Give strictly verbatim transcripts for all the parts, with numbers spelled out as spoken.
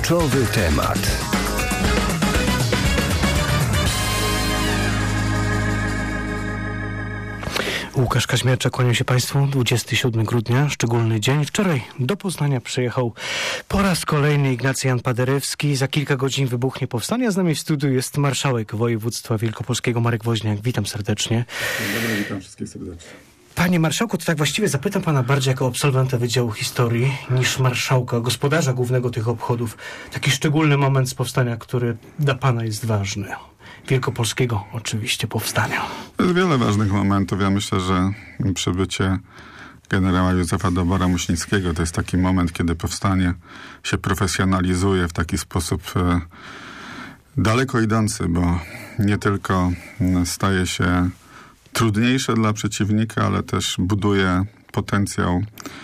Kluczowy temat. Łukasz Kaźmierczak, kłaniam się Państwu. dwudziestego siódmego grudnia, szczególny dzień. Wczoraj do Poznania przyjechał po raz kolejny Ignacy Jan Paderewski. Za kilka godzin wybuchnie powstanie. Z nami w studiu jest marszałek województwa wielkopolskiego Marek Woźniak. Witam serdecznie. Dzień dobry, witam wszystkich serdecznie. Panie marszałku, to tak właściwie zapytam pana bardziej jako absolwenta Wydziału Historii niż marszałka, gospodarza głównego tych obchodów. Taki szczególny moment z powstania, który dla pana jest ważny. Wielkopolskiego oczywiście powstania. Jest wiele ważnych momentów. Ja myślę, że przybycie generała Józefa Dowbora-Muśnickiego to jest taki moment, kiedy powstanie się profesjonalizuje w taki sposób e, daleko idący, bo nie tylko staje się trudniejsze dla przeciwnika, ale też buduje potencjał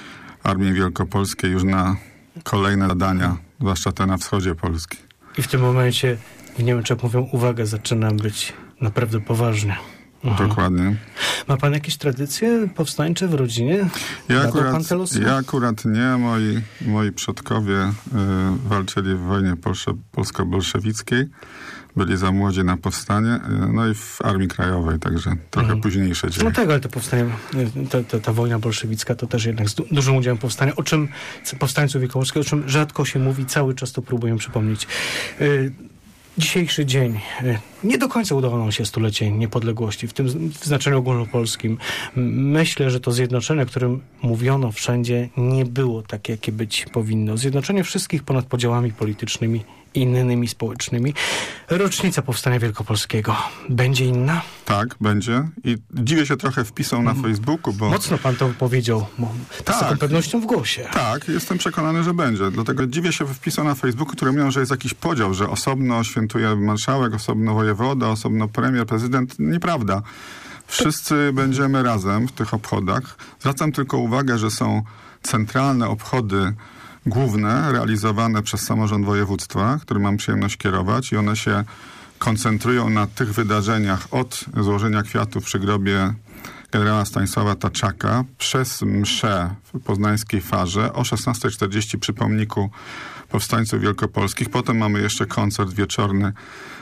Armii Wielkopolskiej już na kolejne zadania, zwłaszcza te na wschodzie Polski. I w tym momencie w Niemczech mówią, uwaga, zaczyna być naprawdę poważnie. Mhm. Dokładnie. Ma pan jakieś tradycje powstańcze w rodzinie? Ja akurat, pan te losy? ja akurat nie. Moi, moi przodkowie y, walczyli w wojnie polsze, polsko-bolszewickiej. Byli za młodzi na powstanie. Y, no i w Armii Krajowej, także trochę mhm. późniejsze dzieje. No tak, ale to powstanie, ta, ta, ta wojna bolszewicka to też jednak z du- dużym udziałem powstania, o czym powstańców wielkopolskiego, o czym rzadko się mówi, cały czas to próbuję przypomnieć. Y, Dzisiejszy dzień, nie do końca udało nam się stulecie niepodległości, w tym w znaczeniu ogólnopolskim. Myślę, że to zjednoczenie, o którym mówiono wszędzie, nie było takie, jakie być powinno. Zjednoczenie wszystkich ponad podziałami politycznymi i innymi społecznymi. Rocznica powstania wielkopolskiego będzie inna? Tak, będzie. I dziwię się trochę wpisą na Mm. Facebooku, bo... Mocno pan to powiedział, tak, z taką pewnością w głosie. Tak, jestem przekonany, że będzie. Dlatego dziwię się wpisą na Facebooku, które mówią, że jest jakiś podział, że osobno świętuje marszałek, osobno wojewoda, osobno premier, prezydent. Nieprawda. Wszyscy to... będziemy razem w tych obchodach. Zwracam tylko uwagę, że są centralne obchody główne, realizowane przez samorząd województwa, który mam przyjemność kierować, i one się koncentrują na tych wydarzeniach od złożenia kwiatów przy grobie generała Stanisława Taczaka przez mszę w poznańskiej Farze o szesnasta czterdzieści przy pomniku powstańców wielkopolskich. Potem mamy jeszcze koncert wieczorny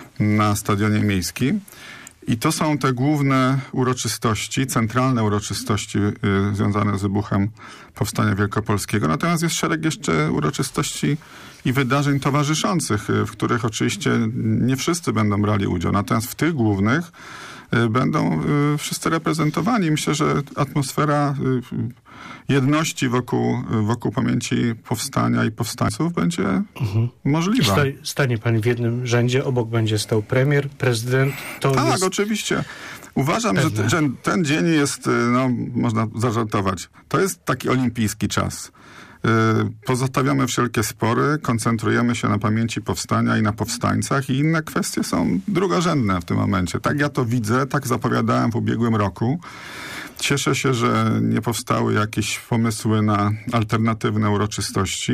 na Stadionie Miejskim. I to są te główne uroczystości, centralne uroczystości y, związane z wybuchem powstania wielkopolskiego. Natomiast jest szereg jeszcze uroczystości i wydarzeń towarzyszących, y, w których oczywiście nie wszyscy będą brali udział. Natomiast w tych głównych y, będą y, wszyscy reprezentowani. Myślę, że atmosfera y, jedności wokół, wokół pamięci powstania i powstańców będzie mhm. możliwa. Sta- stanie pan w jednym rzędzie, obok będzie stał premier, prezydent. To tak, jest... oczywiście. Uważam, że, t- że ten dzień jest, no, można zażartować, to jest taki olimpijski czas. Yy, pozostawiamy wszelkie spory, koncentrujemy się na pamięci powstania i na powstańcach, i inne kwestie są drugorzędne w tym momencie. Tak ja to widzę, tak zapowiadałem w ubiegłym roku. Cieszę się, że nie powstały jakieś pomysły na alternatywne uroczystości,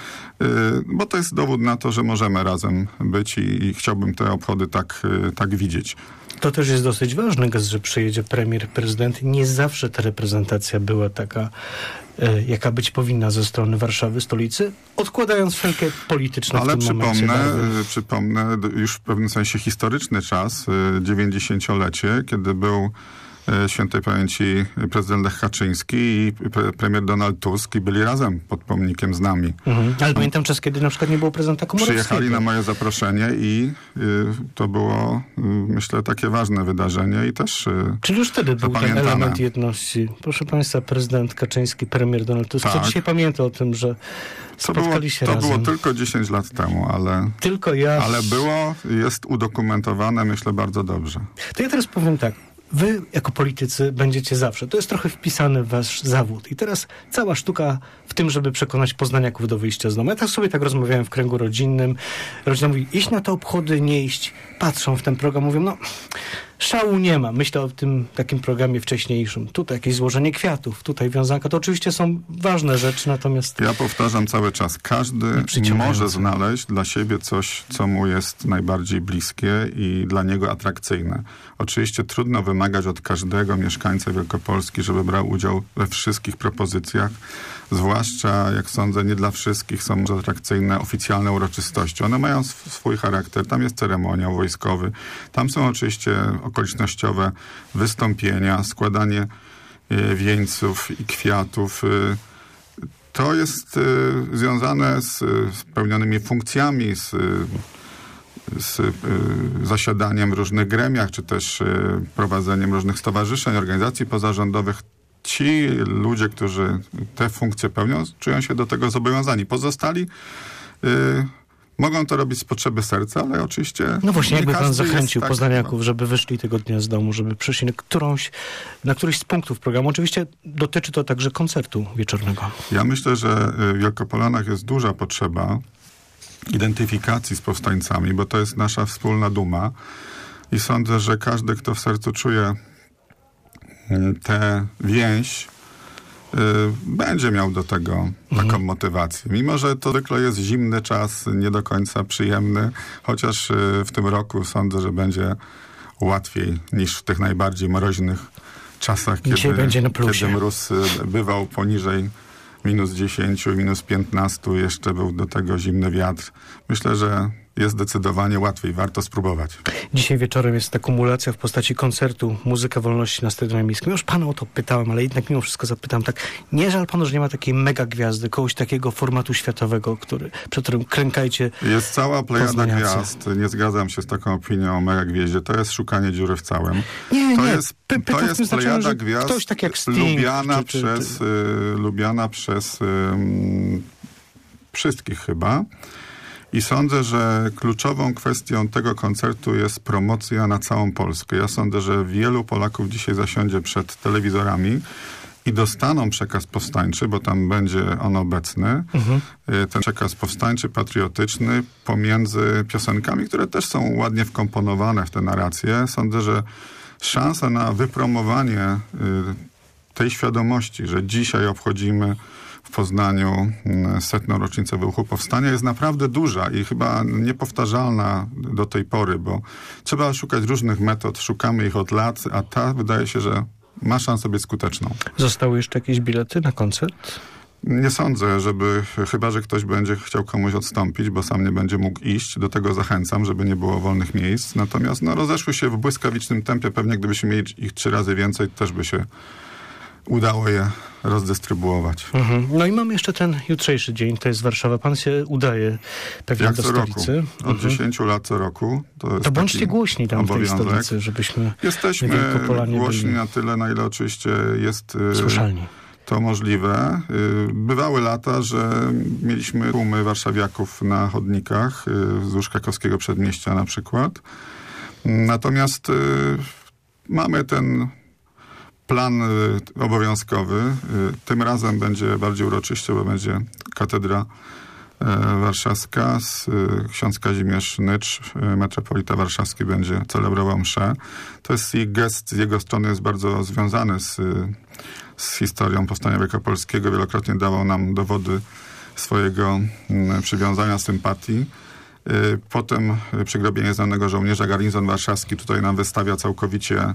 bo to jest dowód na to, że możemy razem być, i, i chciałbym te obchody tak, tak widzieć. To też jest dosyć ważny gest, że przyjedzie premier, prezydent. Nie zawsze ta reprezentacja była taka, e, jaka być powinna ze strony Warszawy, stolicy, odkładając wszelkie polityczne Ale w tym przypomnę, momencie. przypomnę już w pewnym sensie historyczny czas, dziewięćdziesięciolecie, kiedy był świętej pamięci prezydent Lech Kaczyński i pre- premier Donald Tusk, i byli razem pod pomnikiem z nami. Mhm. Ale pamiętam czas, kiedy na przykład nie było prezydenta Komorowskiego. Przyjechali na moje zaproszenie i y, to było, y, myślę, takie ważne wydarzenie i też y, Czyli już wtedy był ten element jedności. Proszę państwa, prezydent Kaczyński, premier Donald Tusk. Tak. Co dzisiaj pamięta o tym, że spotkali to było, się to razem. To było tylko dziesięć lat temu, ale, tylko ja... ale było, jest udokumentowane, myślę, bardzo dobrze. To ja teraz powiem tak. Wy, jako politycy, będziecie zawsze. To jest trochę wpisany w wasz zawód. I teraz cała sztuka w tym, żeby przekonać poznaniaków do wyjścia z domu. Ja tak sobie tak rozmawiałem w kręgu rodzinnym. Rodzina mówi, iść na te obchody, nie iść. patrzą w ten program, mówią, no szału nie ma. Myślę o tym takim programie wcześniejszym. Tutaj jakieś złożenie kwiatów, tutaj wiązanka. To oczywiście są ważne rzeczy, natomiast... Ja powtarzam cały czas, każdy może znaleźć dla siebie coś, co mu jest najbardziej bliskie i dla niego atrakcyjne. Oczywiście trudno wymagać od każdego mieszkańca Wielkopolski, żeby brał udział we wszystkich propozycjach, zwłaszcza, jak sądzę, nie dla wszystkich są atrakcyjne oficjalne uroczystości. One mają sw- swój charakter. Tam jest ceremoniał wojskowy. Tam są oczywiście okolicznościowe wystąpienia, składanie y, wieńców i kwiatów. Y, to jest y, związane z, z pełnionymi funkcjami, z, z y, zasiadaniem w różnych gremiach, czy też y, prowadzeniem różnych stowarzyszeń, organizacji pozarządowych. Ci ludzie, którzy te funkcje pełnią, czują się do tego zobowiązani. Pozostali y, mogą to robić z potrzeby serca, ale oczywiście... No właśnie, jakby pan zachęcił tak, poznaniaków, żeby wyszli tego dnia z domu, żeby przyszli na, którąś, na któryś z punktów programu. Oczywiście dotyczy to także koncertu wieczornego. Ja myślę, że w Wielkopolanach jest duża potrzeba identyfikacji z powstańcami, bo to jest nasza wspólna duma i sądzę, że każdy, kto w sercu czuje tę więź, y, będzie miał do tego taką mhm. motywację. Mimo że to zwykle jest zimny czas, nie do końca przyjemny, chociaż y, w tym roku sądzę, że będzie łatwiej niż w tych najbardziej mroźnych czasach, kiedy, będzie na plusie. kiedy mróz y, bywał poniżej minus dziesięć, minus piętnaście, jeszcze był do tego zimny wiatr. Myślę, że jest zdecydowanie łatwiej. Warto spróbować. Dzisiaj wieczorem jest ta kumulacja w postaci koncertu Muzyka Wolności na Stadionie Miejskim. Już pana o to pytałem, ale jednak mimo wszystko zapytam tak. Nie żal panu, że nie ma takiej mega gwiazdy, kogoś takiego formatu światowego, który, przed którym klękajcie. Jest cała plejada gwiazd. Nie zgadzam się z taką opinią o mega gwieździe. To jest szukanie dziury w całym. Nie, to nie. jest, Py- to jest znaczeniu, plejada gwiazd ktoś tak jak Sting, lubiana, czy, czy, przez, czy... y, lubiana przez y, wszystkich chyba. I sądzę, że kluczową kwestią tego koncertu jest promocja na całą Polskę. Ja sądzę, że wielu Polaków dzisiaj zasiądzie przed telewizorami i dostaną przekaz powstańczy, bo tam będzie on obecny. Mhm. Ten przekaz powstańczy, patriotyczny pomiędzy piosenkami, które też są ładnie wkomponowane w tę narrację. Sądzę, że szansa na wypromowanie tej świadomości, że dzisiaj obchodzimy w Poznaniu setną rocznicę wybuchu powstania jest naprawdę duża i chyba niepowtarzalna do tej pory, bo trzeba szukać różnych metod, szukamy ich od lat, a ta wydaje się, że ma szansę być skuteczną. Zostały jeszcze jakieś bilety na koncert? Nie sądzę, żeby, chyba że ktoś będzie chciał komuś odstąpić, bo sam nie będzie mógł iść, do tego zachęcam, żeby nie było wolnych miejsc. Natomiast no, rozeszły się w błyskawicznym tempie, pewnie gdybyśmy mieli ich trzy razy więcej, też by się udało je rozdystrybuować. Mhm. No i mamy jeszcze ten jutrzejszy dzień, to jest Warszawa. Pan się udaje pewnie Jak do co stolicy. Roku. Od mhm. dziesięciu lat co roku. To, jest to bądźcie głośni tam obowiązek. w tej stolicy, żebyśmy Jesteśmy głośni byli na tyle, na ile oczywiście jest słyszalni. To możliwe. Bywały lata, że mieliśmy tłumy warszawiaków na chodnikach wzdłuż krakowskiego przedmieścia na przykład. Natomiast mamy ten plan y, obowiązkowy. Y, tym razem będzie bardziej uroczyście, bo będzie katedra y, warszawska. Z, y, ksiądz Kazimierz Nycz, y, metropolita warszawski, będzie celebrował mszę. To jest i gest z jego strony jest bardzo związany z, y, z historią powstania wielkopolskiego. Wielokrotnie dawał nam dowody swojego y, przywiązania, sympatii. Y, potem y, przy grobie nieznanego żołnierza garnizon warszawski tutaj nam wystawia całkowicie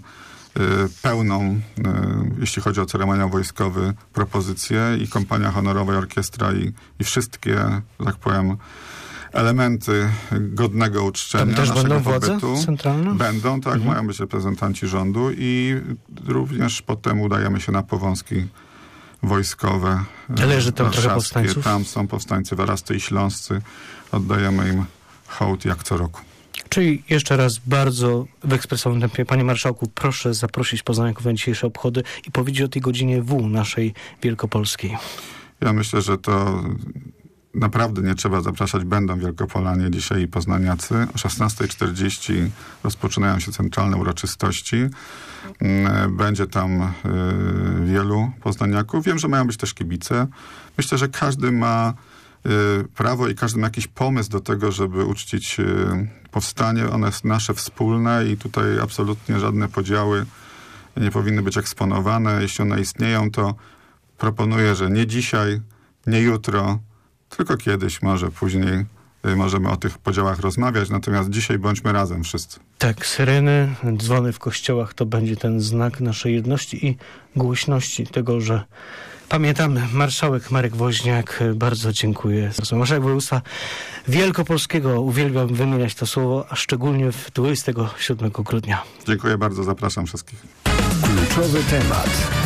pełną, jeśli chodzi o ceremoniał wojskowy, propozycję i kompania honorowa, i orkiestra i, i wszystkie, że tak powiem, elementy godnego uczczenia Tam też naszego będą pobytu. Władze centralne? Będą, tak, mhm. mają być reprezentanci rządu i również potem udajemy się na powązki wojskowe. Leży tam trochę powstańców? Tam są powstańcy warascy i śląscy. Oddajemy im hołd jak co roku. Czyli jeszcze raz bardzo w ekspresowym tempie. Panie Marszałku, proszę zaprosić poznaniaków na dzisiejsze obchody i powiedzieć o tej godzinie W naszej wielkopolskiej. Ja myślę, że to naprawdę nie trzeba zapraszać. Będą Wielkopolanie dzisiaj i poznaniacy. O szesnasta czterdzieści rozpoczynają się centralne uroczystości. Będzie tam y, wielu poznaniaków. Wiem, że mają być też kibice. Myślę, że każdy ma y, prawo i każdy ma jakiś pomysł do tego, żeby uczcić y, powstanie, ono jest nasze wspólne i tutaj absolutnie żadne podziały nie powinny być eksponowane. Jeśli one istnieją, to proponuję, że nie dzisiaj, nie jutro, tylko kiedyś, może później możemy o tych podziałach rozmawiać, natomiast dzisiaj bądźmy razem wszyscy. Tak, syreny, dzwony w kościołach to będzie ten znak naszej jedności i głośności tego, że pamiętamy. Marszałek Marek Woźniak, bardzo dziękuję. Marszałek województwa wielkopolskiego, uwielbiam wymieniać to słowo, a szczególnie w dwudziestego siódmego grudnia. Dziękuję bardzo, zapraszam wszystkich. Kluczowy temat.